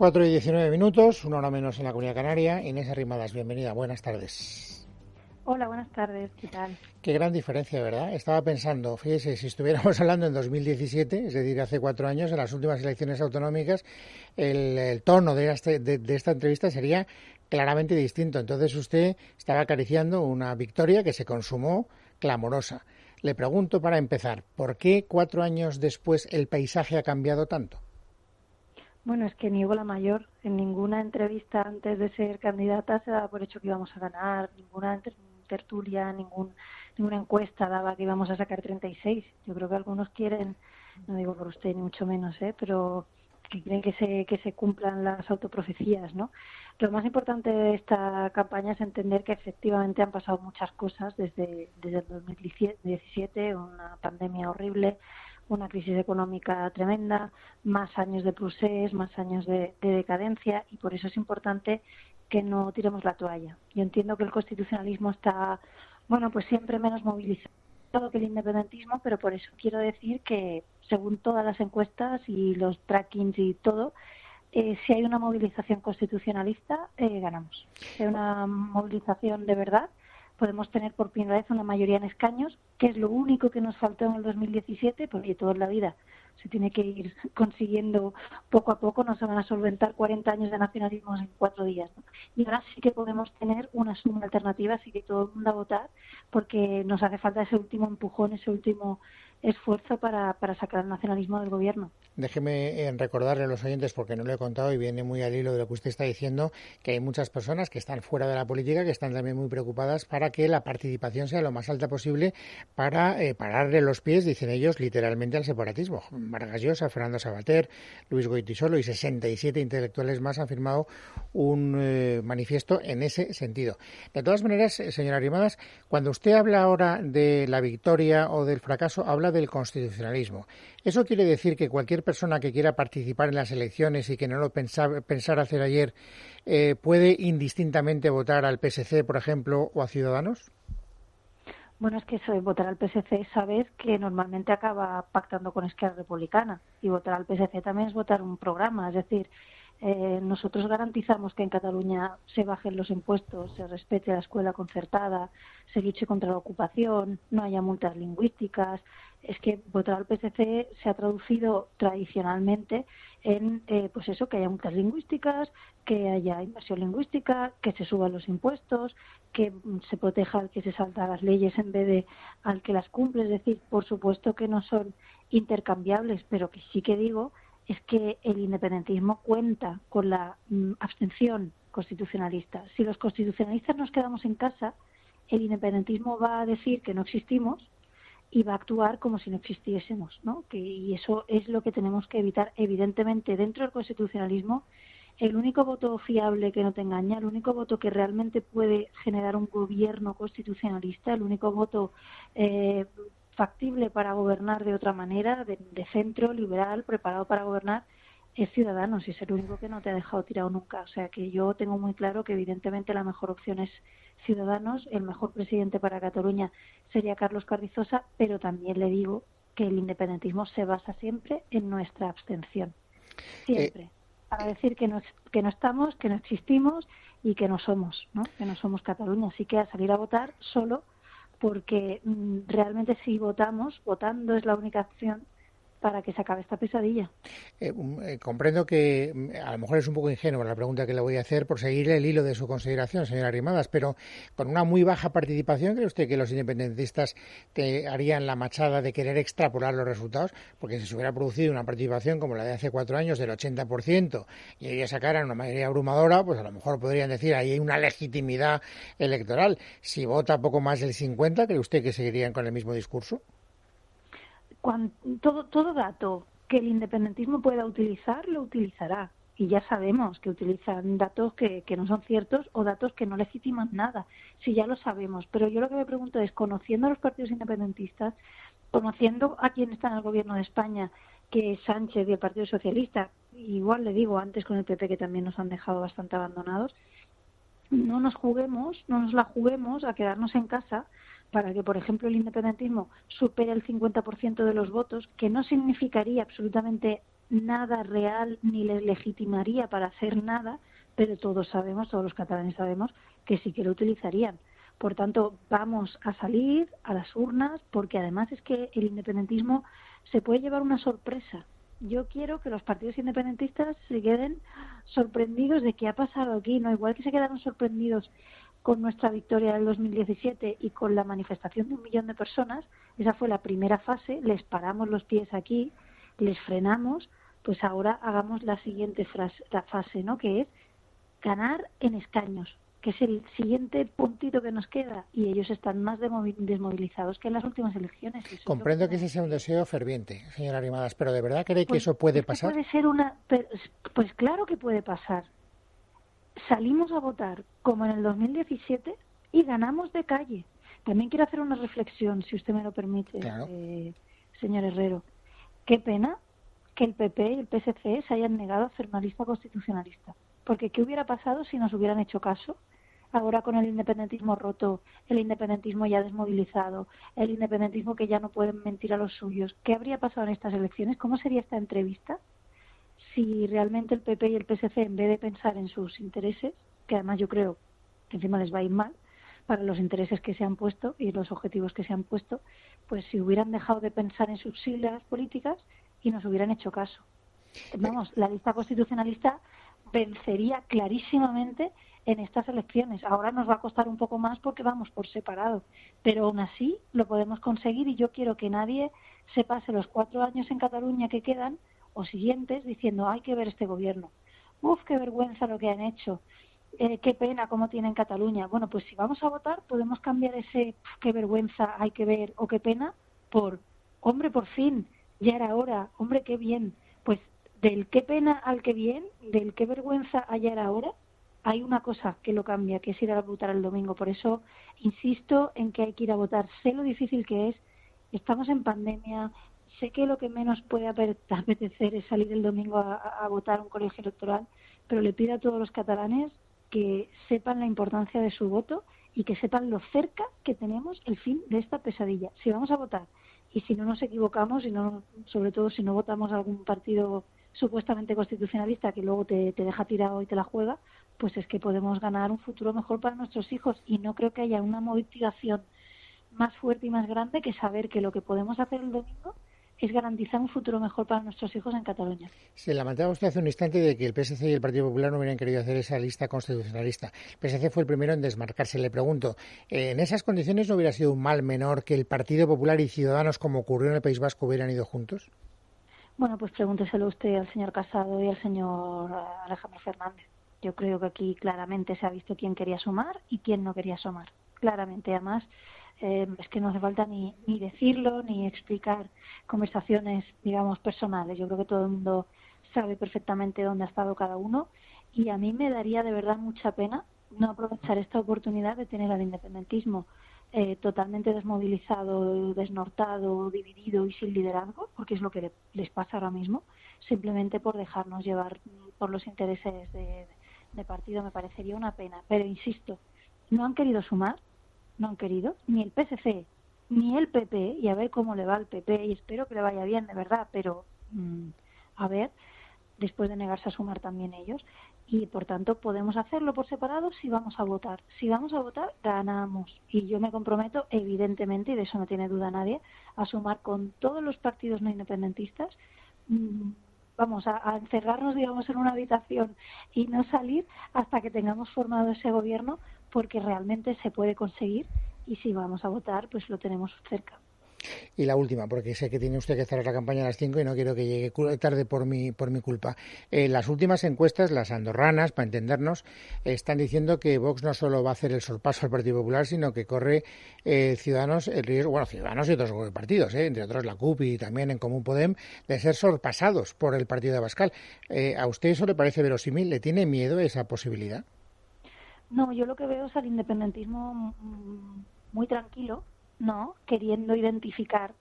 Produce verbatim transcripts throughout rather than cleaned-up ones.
cuatro y diecinueve minutos, una hora menos en la Comunidad Canaria. Inés Arrimadas, bienvenida, buenas tardes. Hola, buenas tardes, ¿qué tal? Qué gran diferencia, ¿verdad? Estaba pensando, fíjese, si estuviéramos hablando en dos mil diecisiete, es decir, hace cuatro años, en las últimas elecciones autonómicas, el, el tono de, este, de, de esta entrevista sería claramente distinto. Entonces usted estaba acariciando una victoria que se consumó clamorosa. Le pregunto para empezar, ¿por qué cuatro años después el paisaje ha cambiado tanto? Bueno, es que ni Hugo la Mayor, en ninguna entrevista antes de ser candidata se daba por hecho que íbamos a ganar, ninguna tertulia, ningún, ninguna encuesta daba que íbamos a sacar treinta y seis. Yo creo que algunos quieren, no digo por usted ni mucho menos, ¿eh? pero que quieren que se, que se cumplan las autoprofecías, ¿no? Lo más importante de esta campaña es entender que efectivamente han pasado muchas cosas desde, desde el dos mil diecisiete, una pandemia horrible, una crisis económica tremenda, más años de procés, más años de, de decadencia, y por eso es importante que no tiremos la toalla. Yo entiendo que el constitucionalismo está, bueno, pues siempre menos movilizado que el independentismo, pero por eso quiero decir que, según todas las encuestas y los trackings y todo, eh, si hay una movilización constitucionalista, eh, ganamos. Si hay una movilización de verdad, podemos tener por primera vez una mayoría en escaños, que es lo único que nos faltó en el dos mil diecisiete, porque todo en la vida se tiene que ir consiguiendo poco a poco, no se van a solventar cuarenta años de nacionalismo en cuatro días, ¿no? Y ahora sí que podemos tener una suma alternativa, así que todo el mundo a votar, porque nos hace falta ese último empujón, ese último esfuerzo para, para sacar el nacionalismo del gobierno. Déjeme recordarle a los oyentes, porque no lo he contado y viene muy al hilo de lo que usted está diciendo, que hay muchas personas que están fuera de la política, que están también muy preocupadas para que la participación sea lo más alta posible para eh, pararle los pies, dicen ellos, literalmente al separatismo. Vargas Llosa, Fernando Savater, Luis Goytisolo y sesenta y siete intelectuales más han firmado un eh, manifiesto en ese sentido. De todas maneras, señora Arrimadas, cuando usted habla ahora de la victoria o del fracaso, habla del constitucionalismo. ¿Eso quiere decir que cualquier persona que quiera participar en las elecciones y que no lo pensaba, pensara hacer ayer eh, puede indistintamente votar al P S C, por ejemplo, o a Ciudadanos? Bueno, es que eso de votar al P S C, sabes que normalmente acaba pactando con Esquerra Republicana, y votar al P S C también es votar un programa, es decir, eh, nosotros garantizamos que en Cataluña se bajen los impuestos, se respete la escuela concertada, se luche contra la ocupación, no haya multas lingüísticas. Es que votar al P S C se ha traducido tradicionalmente en, eh, pues eso, que haya multas lingüísticas, que haya inversión lingüística, que se suban los impuestos, que se proteja al que se salta las leyes en vez de al que las cumple. Es decir, por supuesto que no son intercambiables, pero que sí que digo es que el independentismo cuenta con la mm, abstención constitucionalista. Si los constitucionalistas nos quedamos en casa, el independentismo va a decir que no existimos y va a actuar como si no existiésemos, ¿no? Que, y eso es lo que tenemos que evitar. Evidentemente, dentro del constitucionalismo, el único voto fiable que no te engaña, el único voto que realmente puede generar un gobierno constitucionalista, el único voto eh, factible para gobernar de otra manera, de, de centro, liberal, preparado para gobernar, es Ciudadanos, y es el único que no te ha dejado tirado nunca. O sea que yo tengo muy claro que evidentemente la mejor opción es Ciudadanos. El mejor presidente para Cataluña sería Carlos Carrizosa, pero también le digo que el independentismo se basa siempre en nuestra abstención. Siempre. Eh, para decir que no, que no estamos, que no existimos y que no somos, ¿no? Que no somos Cataluña. Así que a salir a votar solo, porque mmm, realmente si votamos, votando es la única opción para que se acabe esta pesadilla. Eh, eh, comprendo que a lo mejor es un poco ingenua la pregunta que le voy a hacer por seguir el hilo de su consideración, señora Arrimadas, pero con una muy baja participación, ¿cree usted que los independentistas te harían la machada de querer extrapolar los resultados? Porque si se hubiera producido una participación como la de hace cuatro años del ochenta por ciento y ellos sacaran una mayoría abrumadora, pues a lo mejor podrían decir ahí hay una legitimidad electoral. Si vota poco más del cincuenta, ¿cree usted que seguirían con el mismo discurso? Cuando, todo, todo dato que el independentismo pueda utilizar, lo utilizará. Y ya sabemos que utilizan datos que, que no son ciertos o datos que no legitiman nada. Sí, ya lo sabemos. Pero yo lo que me pregunto es, conociendo a los partidos independentistas, conociendo a quien está en el gobierno de España, que es Sánchez y el Partido Socialista, igual le digo antes con el P P, que también nos han dejado bastante abandonados, no nos juguemos, no nos la juguemos a quedarnos en casa para que, por ejemplo, el independentismo supere el cincuenta por ciento de los votos, que no significaría absolutamente nada real ni les legitimaría para hacer nada, pero todos sabemos, todos los catalanes sabemos, que sí que lo utilizarían. Por tanto, vamos a salir a las urnas, porque además es que el independentismo se puede llevar una sorpresa. Yo quiero que los partidos independentistas se queden sorprendidos de qué ha pasado aquí, ¿no? Igual que se quedaron sorprendidos con nuestra victoria del dos mil diecisiete y con la manifestación de un millón de personas. Esa fue la primera fase, les paramos los pies aquí, les frenamos, pues ahora hagamos la siguiente frase, la fase, ¿no? Que es ganar en escaños, que es el siguiente puntito que nos queda, y ellos están más desmovilizados que en las últimas elecciones. Eso Comprendo es que ese sea un deseo ferviente, señora Arrimadas, pero ¿de verdad cree pues, que eso puede es que pasar? puede ser una, pues claro que puede pasar. Salimos a votar como en el dos mil diecisiete y ganamos de calle. También quiero hacer una reflexión, si usted me lo permite, Claro. eh, señor Herrero. Qué pena que el P P y el P S C se hayan negado a hacer una lista constitucionalista. Porque ¿qué hubiera pasado si nos hubieran hecho caso? Ahora con el independentismo roto, el independentismo ya desmovilizado, el independentismo que ya no pueden mentir a los suyos. ¿Qué habría pasado en estas elecciones? ¿Cómo sería esta entrevista? Si realmente el P P y el P S C, en vez de pensar en sus intereses, que además yo creo que encima les va a ir mal, para los intereses que se han puesto y los objetivos que se han puesto, pues si hubieran dejado de pensar en sus siglas políticas y nos hubieran hecho caso. Vamos, la lista constitucionalista vencería clarísimamente en estas elecciones. Ahora nos va a costar un poco más porque vamos por separado, pero aún así lo podemos conseguir, y yo quiero que nadie se pase los cuatro años en Cataluña que quedan o siguientes diciendo hay que ver este gobierno, uf, qué vergüenza lo que han hecho, eh, qué pena cómo tienen Cataluña. Bueno, pues si vamos a votar podemos cambiar ese qué vergüenza hay que ver o qué pena por hombre, por fin, ya era hora, hombre, qué bien. Pues del qué pena al qué bien, del qué vergüenza a ya era hora, hay una cosa que lo cambia, que es ir a votar el domingo. Por eso insisto en que hay que ir a votar. Sé lo difícil que es, estamos en pandemia. Sé que lo que menos puede apetecer es salir el domingo a, a votar un colegio electoral, pero le pido a todos los catalanes que sepan la importancia de su voto y que sepan lo cerca que tenemos el fin de esta pesadilla. Si vamos a votar y si no nos equivocamos, y no, sobre todo si no votamos a algún partido supuestamente constitucionalista que luego te, te deja tirado y te la juega, pues es que podemos ganar un futuro mejor para nuestros hijos. Y no creo que haya una motivación más fuerte y más grande que saber que lo que podemos hacer el domingo es garantizar un futuro mejor para nuestros hijos en Cataluña. Se lamentaba usted hace un instante de que el P S C y el Partido Popular no hubieran querido hacer esa lista constitucionalista. El P S C fue el primero en desmarcarse. Le pregunto, ¿en esas condiciones no hubiera sido un mal menor que el Partido Popular y Ciudadanos, como ocurrió en el País Vasco, hubieran ido juntos? Bueno, pues pregúnteselo usted al señor Casado y al señor Alejandro Fernández. Yo creo que aquí claramente se ha visto quién quería sumar y quién no quería sumar. Claramente, además, eh, es que no hace falta ni, ni decirlo ni explicar conversaciones, digamos, personales. Yo creo que todo el mundo sabe perfectamente dónde ha estado cada uno, y a mí me daría de verdad mucha pena no aprovechar esta oportunidad de tener al independentismo eh, totalmente desmovilizado, desnortado, dividido y sin liderazgo, porque es lo que le, les pasa ahora mismo, simplemente por dejarnos llevar por los intereses de, de partido. Me parecería una pena, pero insisto, no han querido sumar, no han querido, ni el P S C, ni el P P, y a ver cómo le va al P P, y espero que le vaya bien, de verdad, pero mmm, a ver, después de negarse a sumar también ellos, y por tanto podemos hacerlo por separado si vamos a votar. Si vamos a votar, ganamos, y yo me comprometo, evidentemente, y de eso no tiene duda nadie, a sumar con todos los partidos no independentistas. Mmm, vamos a, a encerrarnos, digamos, en una habitación y no salir hasta que tengamos formado ese gobierno, porque realmente se puede conseguir, y si vamos a votar, pues lo tenemos cerca. Y la última, porque sé que tiene usted que cerrar la campaña a las cinco y no quiero que llegue tarde por mi, por mi culpa. Eh, las últimas encuestas, las andorranas, para entendernos, están diciendo que Vox no solo va a hacer el sorpaso al Partido Popular, sino que corre eh, Ciudadanos el riesgo, bueno, Ciudadanos y otros partidos, eh, entre otros la C U P y también en Común Podem, de ser sorpasados por el partido de Abascal. Eh, ¿A usted eso le parece verosímil? ¿Le tiene miedo a esa posibilidad? No, yo lo que veo es al independentismo muy tranquilo, ¿no? Queriendo identificar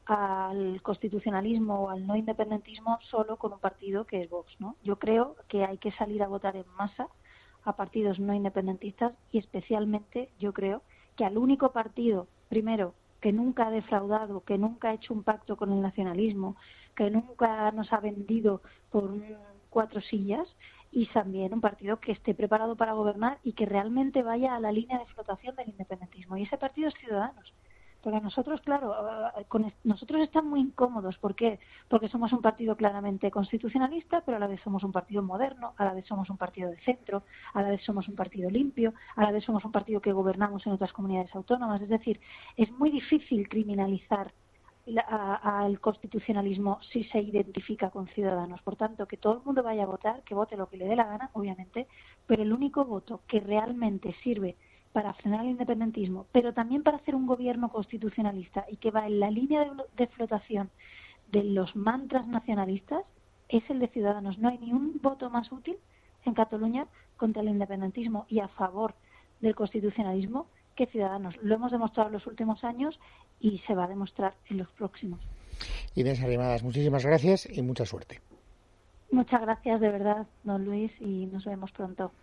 al constitucionalismo o al no independentismo solo con un partido que es Vox, ¿no? Yo creo que hay que salir a votar en masa a partidos no independentistas, y especialmente yo creo que al único partido, primero, que nunca ha defraudado, que nunca ha hecho un pacto con el nacionalismo, que nunca nos ha vendido por un, cuatro sillas, y también un partido que esté preparado para gobernar y que realmente vaya a la línea de flotación del independentismo. Y ese partido es Ciudadanos. Porque nosotros, claro, con, nosotros estamos muy incómodos. ¿Por qué? Porque somos un partido claramente constitucionalista, pero a la vez somos un partido moderno, a la vez somos un partido de centro, a la vez somos un partido limpio, a la vez somos un partido que gobernamos en otras comunidades autónomas. Es decir, es muy difícil criminalizar al constitucionalismo si se identifica con Ciudadanos. Por tanto, que todo el mundo vaya a votar, que vote lo que le dé la gana, obviamente, pero el único voto que realmente sirve para frenar el independentismo, pero también para hacer un gobierno constitucionalista y que va en la línea de, de flotación de los mantras nacionalistas, es el de Ciudadanos. No hay ni un voto más útil en Cataluña contra el independentismo y a favor del constitucionalismo que Ciudadanos. Lo hemos demostrado en los últimos años y se va a demostrar en los próximos. Inés Arrimadas, muchísimas gracias y mucha suerte. Muchas gracias de verdad, don Luis, y nos vemos pronto.